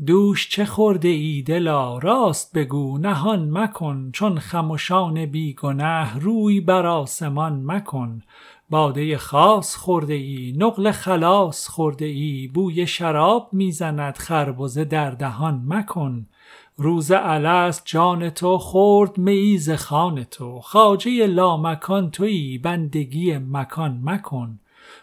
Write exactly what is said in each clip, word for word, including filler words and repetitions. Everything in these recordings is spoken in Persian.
دوش چه خورده ای دلا راست بگو نهان مکن، چون خموشان بی گنه روی بر آسمان مکن. باده خاص خورده ای نقل خلاص خورده ای، بوی شراب میزند خربزه در دهان مکن. روز الست جان تو خورد میی ز خوان تو، خواجه لامکان تویی بندگی مکان مکن.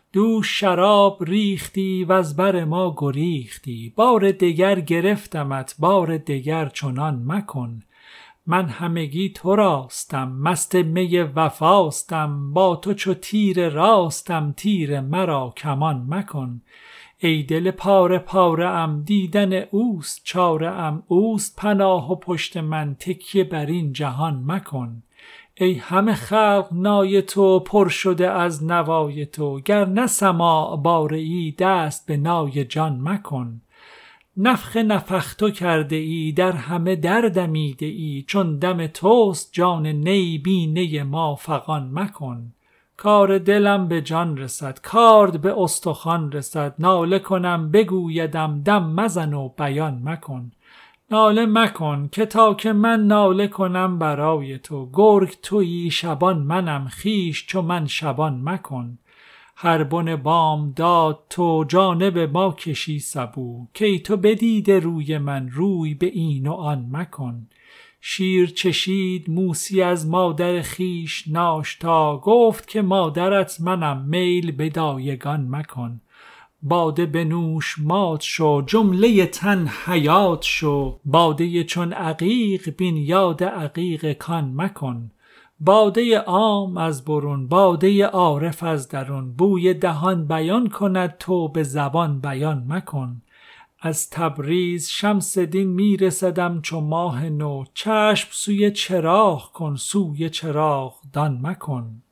دوش شراب ریختی و از بر ما گریختی، بار دگر گرفتمت بار دگر چنان مکن. من همگی تو راستم مست می وفاستم، با تو چو تیر راستم تیر مرا کمان مکن. ای دل پاره پاره ام دیدن اوست چاره ام، اوست پناه و پشت من تکیه بر این جهان مکن. ای همه خلق نای تو پر شده از نوای تو، گر نه سماع باره ای دست به نای جان مکن. نفخ نفخت کرده ای در همه دردمیده ای، چون دم توست جان نی بی نی ما فغان مکن. کار دلم به جان رسد کارد به استخوان رسد، ناله کنم بگویدم دم مزن و بیان مکن. ناله مکن که تا که من ناله کنم برای تو، گرگ تویی شبان منم خویش چو من شبان مکن. هر بن بام داد تو جانب ما کشی سبو، کی تو بدیده روی من روی به این و آن مکن. شیر چشید موسی از مادر خیش ناشتا، گفت که مادرت منم میل به دایگان مکن. باده بنوش مات شو جمله تن حیات شو، باده چون عقیق بین یاد عقیق کان مکن. باده عام از برون باده عارف از درون، بوی دهان بیان کند تو به زبان بیان مکن. از تبریز شمس دین می رسدم چو ماه نو، چشم سوی چراغ کن سوی چراغ دان مکن.